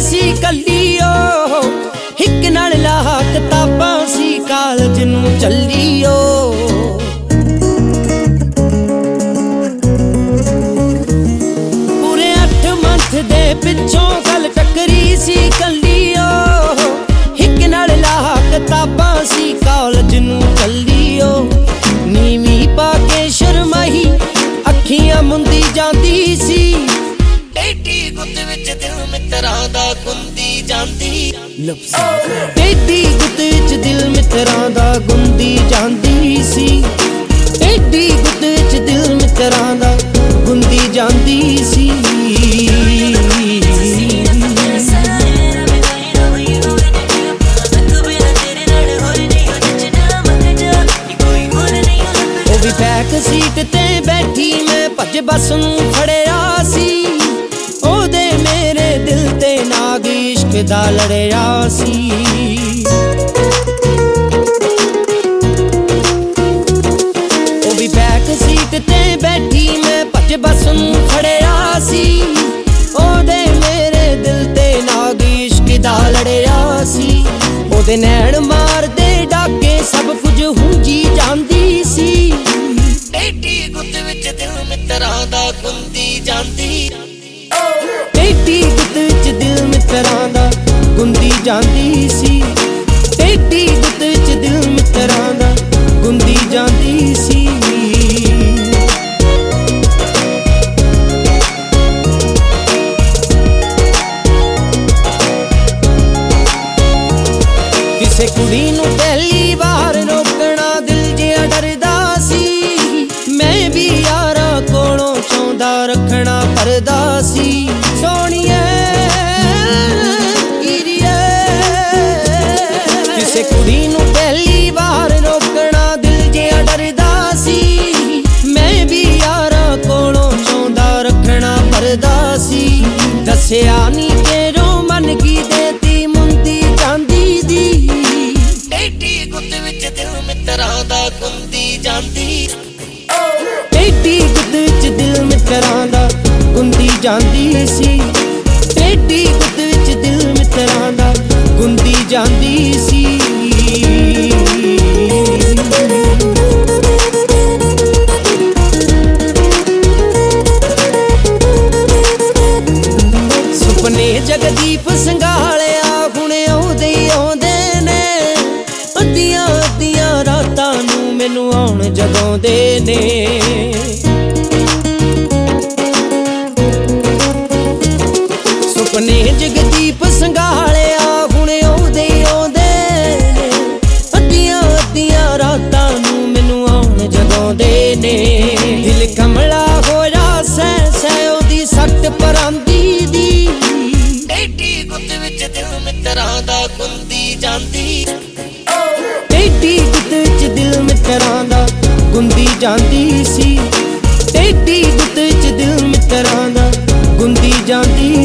सी कलियो हिक नाल लाह किताबां सी कालज नूं चलियो पूरे 8 मंथ दे पिछों गल टकरी सी कलियो हिक नाल लाह किताबां सी कालज नूं चलियो नीवी पाके शर्माई अखियां मुंदी जांदी सी टेढ़ी गुत विच दिल मित्रां दा गुंदी जांदी टेढ़ी गुत विच दिल मित्रां दा गुंदी जांदी सी टेढ़ी गुत विच दिल मित्रां दा गुंदी जांदी सी बैक सीट ते बैठी मैं भज बस नूं फड़िया सी ओदे मेरे दिल ते नाग इश्क दा लड़िया सी ओ भी बैक सीट ते बैठी मैं भज बस नूं फड़िया सी ओदे मेरे दिल ते नाग इश्क दा लड़िया सी ओदे नैण मार दे डाके सब कुछ हुंजी जांदी सी टेढ़ी गुत विच दिल मित्रां दा गुंदी जांदी टेढ़ी गुत विच दिल मित्रां दा गुंदी जांदी सी टेढ़ी गुत विच दिल मित्रां दा गुंदी जांदी सी किसे कुड़ी नूं पहली बार रोकना दिल जिहा डरदा सी मैं भी यारा कोलों चाहुंदा रखना परदा सी सोहणीए हीरीए किसे कुड़ी नूं पहली बार रोकना दिल जिहा डरदा सी मैं भी यारा कोलों चाहुंदा रखना परदा सी दस्सिया नी तेरों मन की देती मुंदी चांदी दी टेढ़ी गुत विच दिल मित्रां दा गुंदी जांदी टेढ़ी गुत विच दिल मित्रां दा गुंदी जांदी सी टेढ़ी गुत विच दिल मित्रां दा गुंदी जांदी सी सुपने जगदीप संघालिया हुण आउंदे आउंदे ने अद्धियां अद्धियां रातां नूं मैनूं आउण जगाउंदे ने सुपने जगदीप संघालिया हुण आउंदे आउंदे ने अद्धियां अद्धियां रातां नूं मैनूं आउण जगाउंदे ने दिल कमला होया सै सै ओदी सट परांदी दी टेढ़ी गुत विच दिल मित्रां दा गुंदी जांदी टेढ़ी गुत विच दिल मित्रां दा गुंदी जांदी सी टेढ़ी गुत विच दिल मित्रां दा गुंदी जांदी